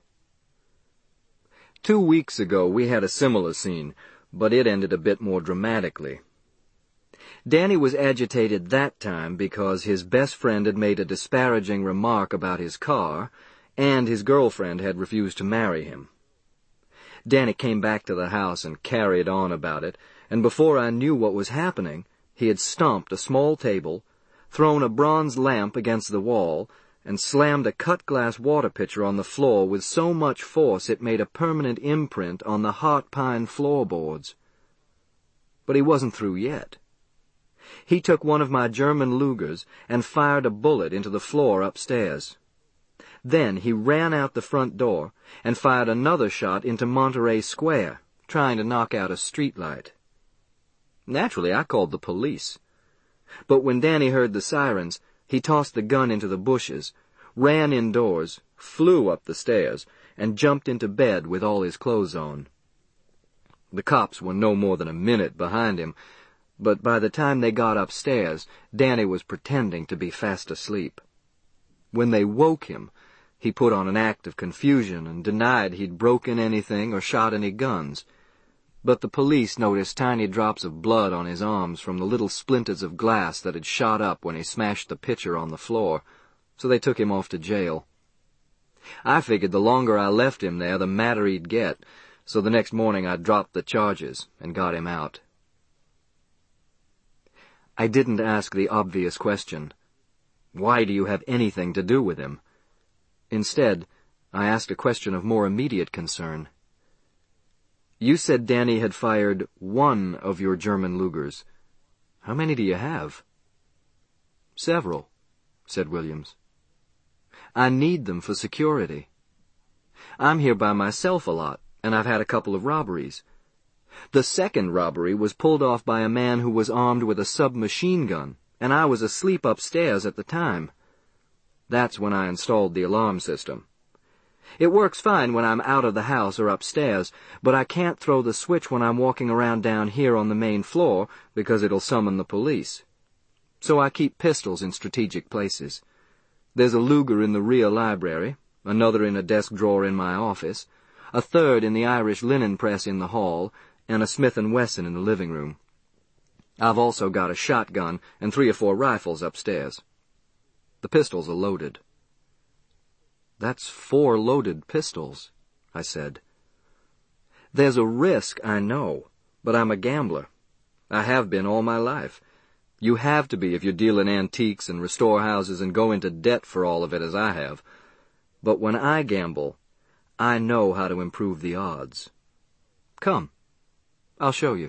2 weeks ago we had a similar scene, but it ended a bit more dramatically. Danny was agitated that time because his best friend had made a disparaging remark about his car, and his girlfriend had refused to marry him. Danny came back to the house and carried on about it, and before I knew what was happening, he had stomped a small table, thrown a bronze lamp against the wall, and slammed a cut-glass water pitcher on the floor with so much force it made a permanent imprint on the heart pine floorboards. But he wasn't through yet. He took one of my German Lugers and fired a bullet into the floor upstairs. Then he ran out the front door and fired another shot into Monterey Square, trying to knock out a street light. Naturally, I called the police. But when Danny heard the sirens, he tossed the gun into the bushes, ran indoors, flew up the stairs, and jumped into bed with all his clothes on. The cops were no more than a minute behind him, but by the time they got upstairs, Danny was pretending to be fast asleep. When they woke him, he put on an act of confusion and denied he'd broken anything or shot any guns. But the police noticed tiny drops of blood on his arms from the little splinters of glass that had shot up when he smashed the pitcher on the floor, so they took him off to jail. I figured the longer I left him there, the madder he'd get, so the next morning I dropped the charges and got him out. I didn't ask the obvious question, why do you have anything to do with him? Instead, I asked a question of more immediate concern. You said Danny had fired one of your German Lugers. How many do you have? Several, said Williams. I need them for security. I'm here by myself a lot, and I've had a couple of robberies. The second robbery was pulled off by a man who was armed with a submachine gun, and I was asleep upstairs at the time. That's when I installed the alarm system. It works fine when I'm out of the house or upstairs, but I can't throw the switch when I'm walking around down here on the main floor because it'll summon the police. So I keep pistols in strategic places. There's a Luger in the rear library, another in a desk drawer in my office, a third in the Irish linen press in the hall, and a Smith & Wesson in the living room. I've also got a shotgun and 3 or 4 rifles upstairs. The pistols are loaded. That's 4 loaded pistols, I said. There's a risk, I know, but I'm a gambler. I have been all my life. You have to be if you deal in antiques and restore houses and go into debt for all of it as I have. But when I gamble, I know how to improve the odds. Come, I'll show you.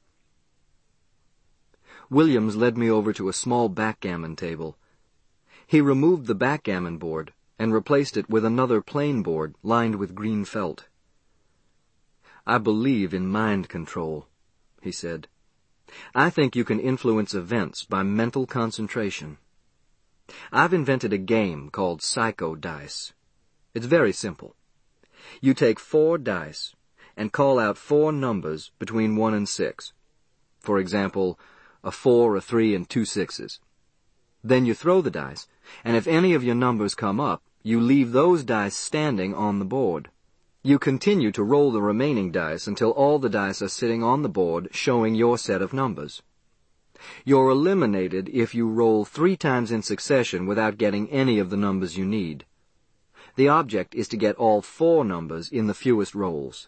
Williams led me over to a small backgammon table. He removed the backgammon board and replaced it with another plain board lined with green felt. I believe in mind control, he said. I think you can influence events by mental concentration. I've invented a game called Psycho Dice. It's very simple. You take 4 dice and call out 4 numbers between 1 and 6. For example, a 4, a 3, and 2 6s. Then you throw the dice, and if any of your numbers come up, you leave those dice standing on the board. You continue to roll the remaining dice until all the dice are sitting on the board showing your set of numbers. You're eliminated if you roll 3 times in succession without getting any of the numbers you need. The object is to get all 4 numbers in the fewest rolls.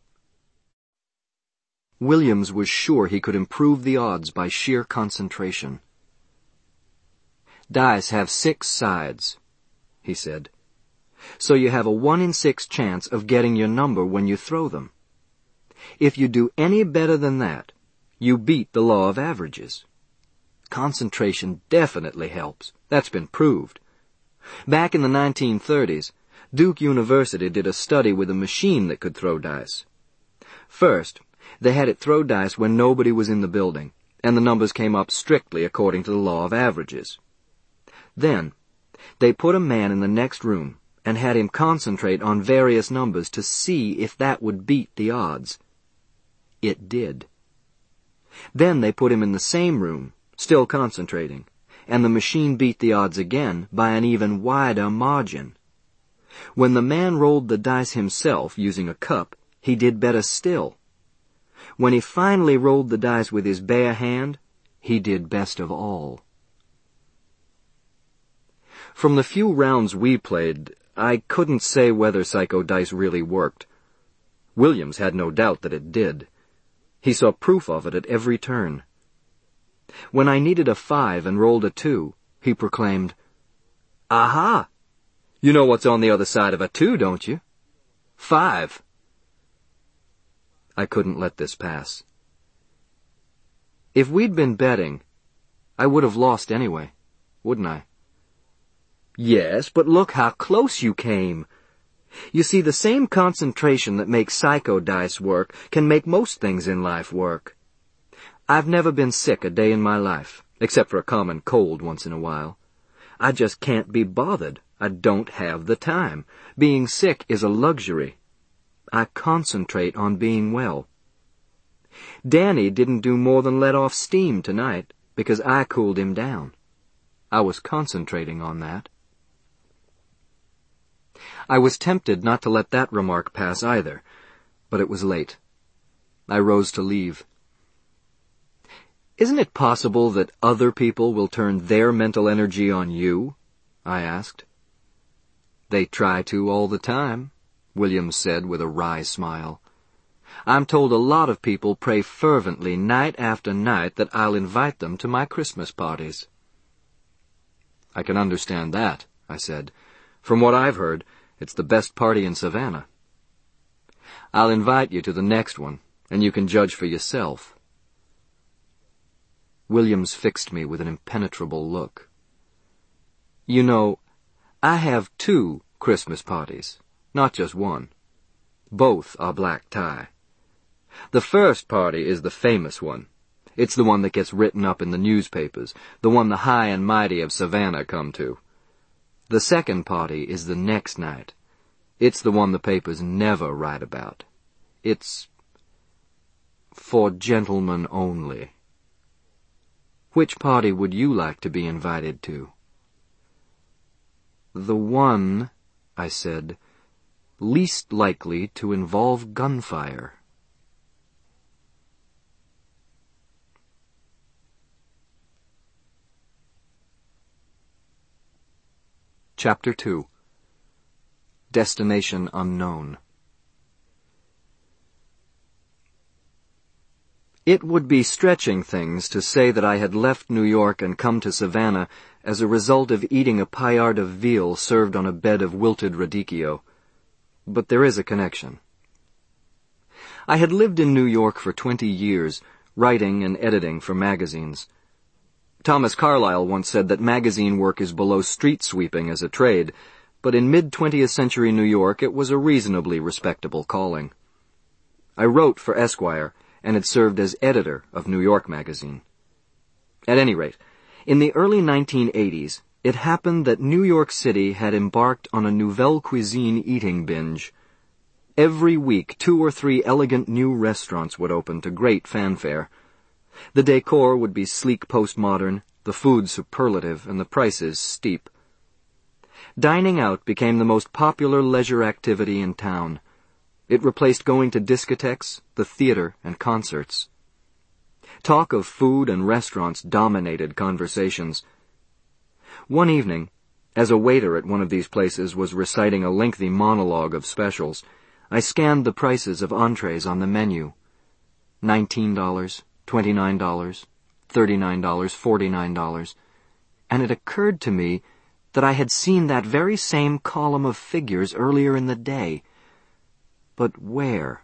Williams was sure he could improve the odds by sheer concentration. Dice have 6 sides, he said. So you have a 1 in 6 chance of getting your number when you throw them. If you do any better than that, you beat the law of averages. Concentration definitely helps. That's been proved. Back in the 1930s, Duke University did a study with a machine that could throw dice. First, they had it throw dice when nobody was in the building, and the numbers came up strictly according to the law of averages. Then, they put a man in the next room and had him concentrate on various numbers to see if that would beat the odds. It did. Then they put him in the same room, still concentrating, and the machine beat the odds again by an even wider margin. When the man rolled the dice himself using a cup, he did better still. When he finally rolled the dice with his bare hand, he did best of all. From the few rounds we played, I couldn't say whether Psycho Dice really worked. Williams had no doubt that it did. He saw proof of it at every turn. When I needed a 5 and rolled a 2, he proclaimed, "Aha! You know what's on the other side of a 2, don't you? 5. I couldn't let this pass. If we'd been betting, I would have lost anyway, wouldn't I? Yes, but look how close you came. You see, the same concentration that makes Psycho Dice work can make most things in life work. I've never been sick a day in my life, except for a common cold once in a while. I just can't be bothered. I don't have the time. Being sick is a luxury. I concentrate on being well. Danny didn't do more than let off steam tonight because I cooled him down. I was concentrating on that. I was tempted not to let that remark pass either, but it was late. I rose to leave. Isn't it possible that other people will turn their mental energy on you? I asked. They try to all the time, Williams said with a wry smile. I'm told a lot of people pray fervently night after night that I'll invite them to my Christmas parties. I can understand that, I said. From what I've heard, it's the best party in Savannah. I'll invite you to the next one, and you can judge for yourself. Williams fixed me with an impenetrable look. You know, I have 2 Christmas parties, not just one. Both are black tie. The first party is the famous one. It's the one that gets written up in the newspapers, the one the high and mighty of Savannah come to. The second party is the next night. It's the one the papers never write about. It's for gentlemen only. Which party would you like to be invited to? The one, I said, least likely to involve gunfire. Chapter 2. Destination Unknown. It would be stretching things to say that I had left New York and come to Savannah as a result of eating a paillard of veal served on a bed of wilted radicchio. But there is a connection. I had lived in New York for 20 years, writing and editing for magazines. Thomas Carlyle once said that magazine work is below street sweeping as a trade, but in mid-20th century New York it was a reasonably respectable calling. I wrote for Esquire, and had served as editor of New York Magazine. At any rate, in the early 1980s, it happened that New York City had embarked on a nouvelle cuisine eating binge. Every week, 2 or 3 elegant new restaurants would open to great fanfare. The decor would be sleek postmodern, the food superlative, and the prices steep. Dining out became the most popular leisure activity in town. It replaced going to discotheques, the theater, and concerts. Talk of food and restaurants dominated conversations. One evening, as a waiter at one of these places was reciting a lengthy monologue of specials, I scanned the prices of entrees on the menu. $19, $29, $39, $49, and it occurred to me that I had seen that very same column of figures earlier in the day. But where?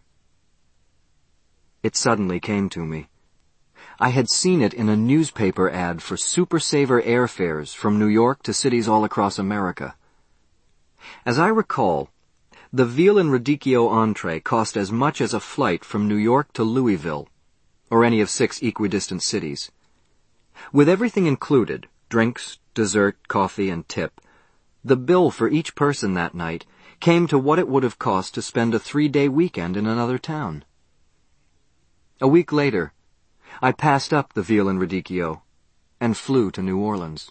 It suddenly came to me. I had seen it in a newspaper ad for Super Saver airfares from New York to cities all across America. As I recall, the veal and radicchio entree cost as much as a flight from New York to Louisville, or any of 6 equidistant cities. With everything included, drinks, dessert, coffee, and tip, the bill for each person that night came to what it would have cost to spend a 3-day weekend in another town. A week later, I passed up the veal and radicchio and flew to New Orleans.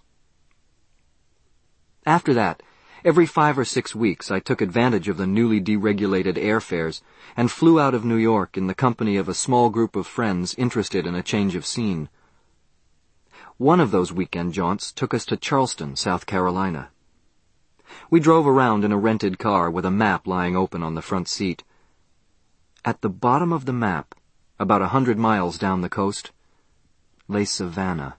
After that, every 5 or 6 weeks I took advantage of the newly deregulated airfares and flew out of New York in the company of a small group of friends interested in a change of scene. One of those weekend jaunts took us to Charleston, South Carolina. We drove around in a rented car with a map lying open on the front seat. At the bottom of the map, about 100 miles down the coast, lay Savannah.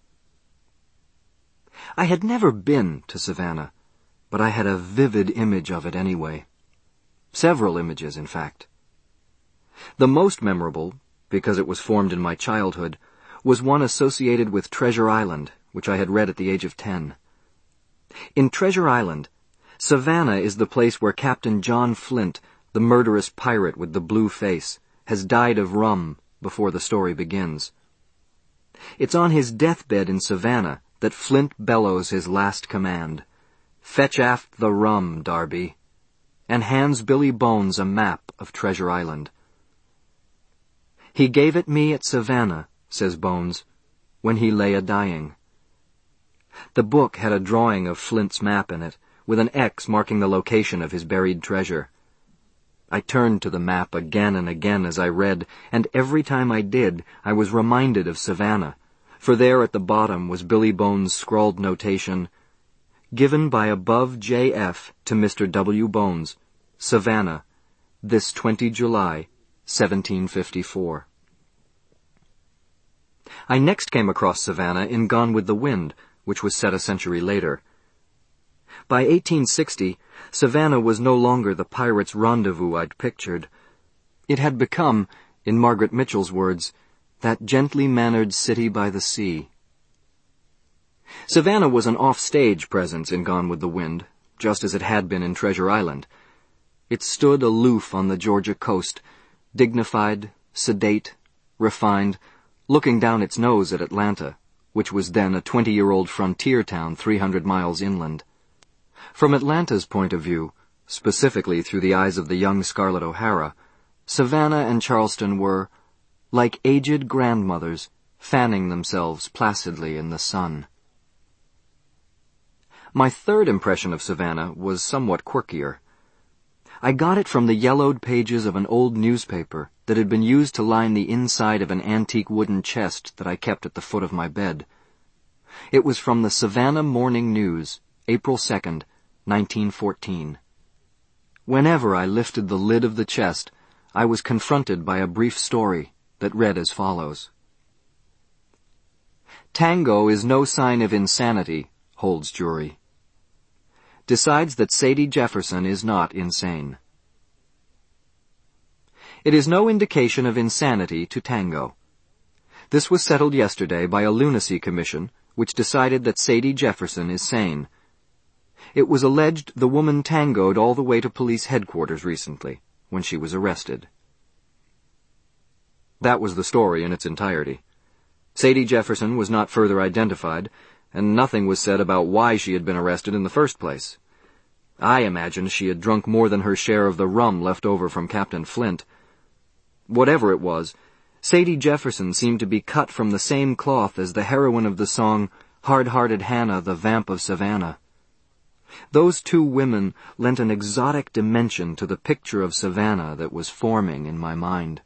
I had never been to Savannah, but I had a vivid image of it anyway. Several images, in fact. The most memorable, because it was formed in my childhood, was one associated with Treasure Island, which I had read at the age of 10. In Treasure Island, Savannah is the place where Captain John Flint, the murderous pirate with the blue face, has died of rum before the story begins. It's on his deathbed in Savannah that Flint bellows his last command, "Fetch aft the rum, Darby," and hands Billy Bones a map of Treasure Island. "He gave it me at Savannah," says Bones, "when he lay a-dying." The book had a drawing of Flint's map in it, with an X marking the location of his buried treasure. I turned to the map again and again as I read, and every time I did, I was reminded of Savannah, for there at the bottom was Billy Bones' scrawled notation, "Given by above J.F. to Mr. W. Bones, Savannah, this 20 July, 1754. I next came across Savannah in Gone with the Wind, which was set a century later. By 1860, Savannah was no longer the pirates' rendezvous I'd pictured. It had become, in Margaret Mitchell's words, that gently mannered city by the sea. Savannah was an off-stage presence in Gone with the Wind, just as it had been in Treasure Island. It stood aloof on the Georgia coast, dignified, sedate, refined, looking down its nose at Atlanta, which was then a 20-year-old frontier town 300 miles inland. From Atlanta's point of view, specifically through the eyes of the young Scarlett O'Hara, Savannah and Charleston were, like aged grandmothers, fanning themselves placidly in the sun. My third impression of Savannah was somewhat quirkier. I got it from the yellowed pages of an old newspaper that had been used to line the inside of an antique wooden chest that I kept at the foot of my bed. It was from the Savannah Morning News, April 2nd, 1914. Whenever I lifted the lid of the chest, I was confronted by a brief story that read as follows. Tango is no sign of insanity, holds jury. Decides that Sadie Jefferson is not insane. It is no indication of insanity to tango. This was settled yesterday by a lunacy commission which decided that Sadie Jefferson is sane. It was alleged the woman tangoed all the way to police headquarters recently, when she was arrested. That was the story in its entirety. Sadie Jefferson was not further identified, and nothing was said about why she had been arrested in the first place. I imagined she had drunk more than her share of the rum left over from Captain Flint. Whatever it was, Sadie Jefferson seemed to be cut from the same cloth as the heroine of the song Hard-Hearted Hannah, the Vamp of Savannah. Those two women lent an exotic dimension to the picture of Savannah that was forming in my mind.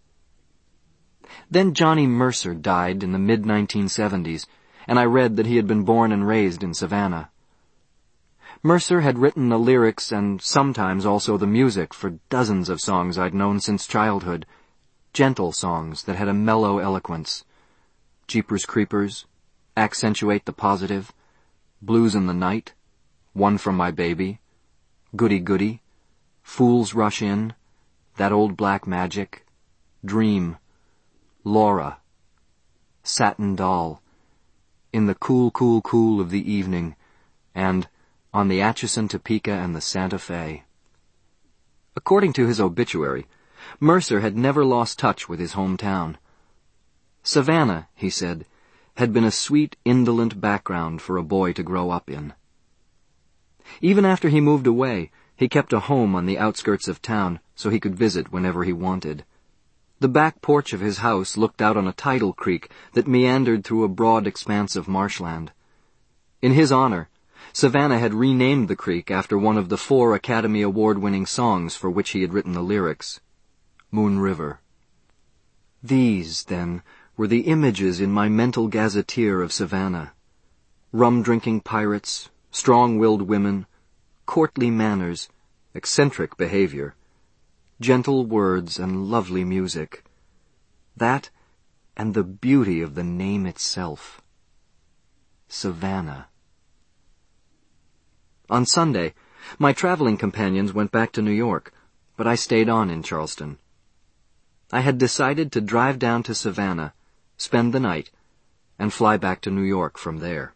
Then Johnny Mercer died in the mid-1970s, and I read that he had been born and raised in Savannah. Mercer had written the lyrics and sometimes also the music for dozens of songs I'd known since childhood, gentle songs that had a mellow eloquence. Jeepers Creepers, Accentuate the Positive, Blues in the Night, One from My Baby, Goody Goody, Fools Rush In, That Old Black Magic, Dream, Laura, Satin Doll, In the Cool, Cool, Cool of the Evening, and On the Atchison, Topeka, and the Santa Fe. According to his obituary, Mercer had never lost touch with his hometown. Savannah, he said, had been a sweet, indolent background for a boy to grow up in. Even after he moved away, he kept a home on the outskirts of town so he could visit whenever he wanted. The back porch of his house looked out on a tidal creek that meandered through a broad expanse of marshland. In his honor, Savannah had renamed the creek after one of the 4 Academy Award-winning songs for which he had written the lyrics, Moon River. These, then, were the images in my mental gazetteer of Savannah. Rum-drinking pirates, strong-willed women, courtly manners, eccentric behavior, gentle words and lovely music. That, and the beauty of the name itself. Savannah. On Sunday, my traveling companions went back to New York, but I stayed on in Charleston. I had decided to drive down to Savannah, spend the night, and fly back to New York from there.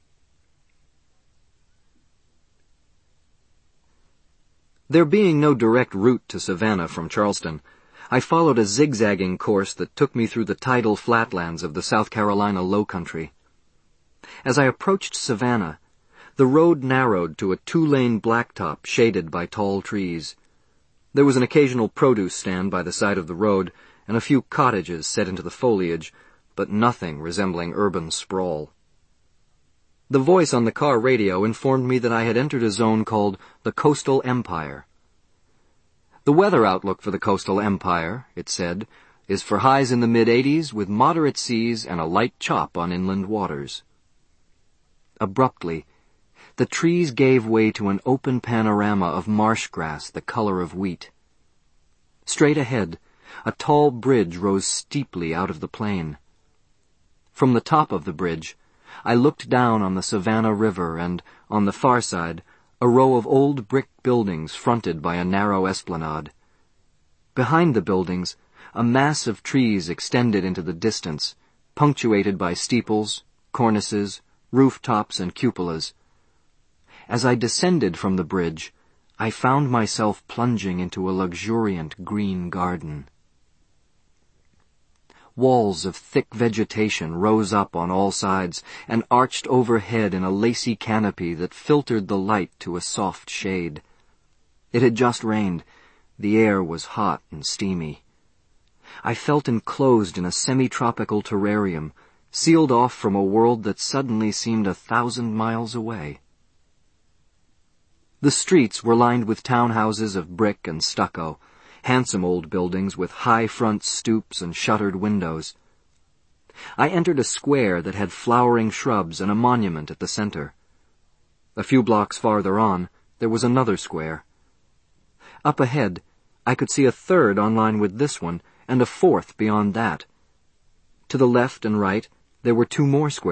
There being no direct route to Savannah from Charleston, I followed a zigzagging course that took me through the tidal flatlands of the South Carolina low country. As I approached Savannah, the road narrowed to a 2-lane blacktop shaded by tall trees. There was an occasional produce stand by the side of the road and a few cottages set into the foliage, but nothing resembling urban sprawl. The voice on the car radio informed me that I had entered a zone called the Coastal Empire. The weather outlook for the Coastal Empire, it said, is for highs in the mid-80s with moderate seas and a light chop on inland waters. Abruptly, the trees gave way to an open panorama of marsh grass the color of wheat. Straight ahead, a tall bridge rose steeply out of the plain. From the top of the bridge, I looked down on the Savannah River and, on the far side, a row of old brick buildings fronted by a narrow esplanade. Behind the buildings, a mass of trees extended into the distance, punctuated by steeples, cornices, rooftops, and cupolas. As I descended from the bridge, I found myself plunging into a luxuriant green garden. Walls of thick vegetation rose up on all sides and arched overhead in a lacy canopy that filtered the light to a soft shade. It had just rained. The air was hot and steamy. I felt enclosed in a semi-tropical terrarium, sealed off from a world that suddenly seemed 1,000 miles away. The streets were lined with townhouses of brick and stucco, handsome old buildings with high front stoops and shuttered windows. I entered a square that had flowering shrubs and a monument at the center. A few blocks farther on, there was another square. Up ahead, I could see a third on line with this one, and a fourth beyond that. To the left and right, there were two more squares.